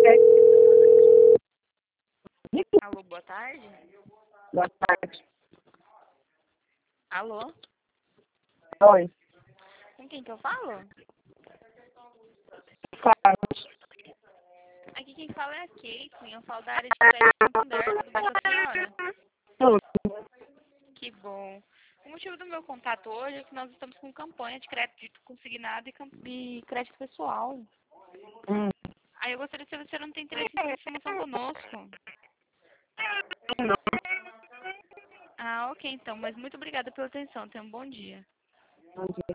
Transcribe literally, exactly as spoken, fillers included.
Alô, boa tarde. Boa tarde. Alô? Oi. Com quem que eu falo? Carlos. Aqui quem fala é a Caitlin, eu falo da área de crédito Santander, tudo bem com a senhora? Tudo. Que bom. O motivo do meu contato hoje é que nós estamos com campanha de crédito consignado e, cam- e crédito pessoal. Hum. Aí eu gostaria de saber se você não tem interesse em ter informação conosco. Não. Ah, ok então, mas muito obrigada pela atenção, tenha um bom dia. Bom dia.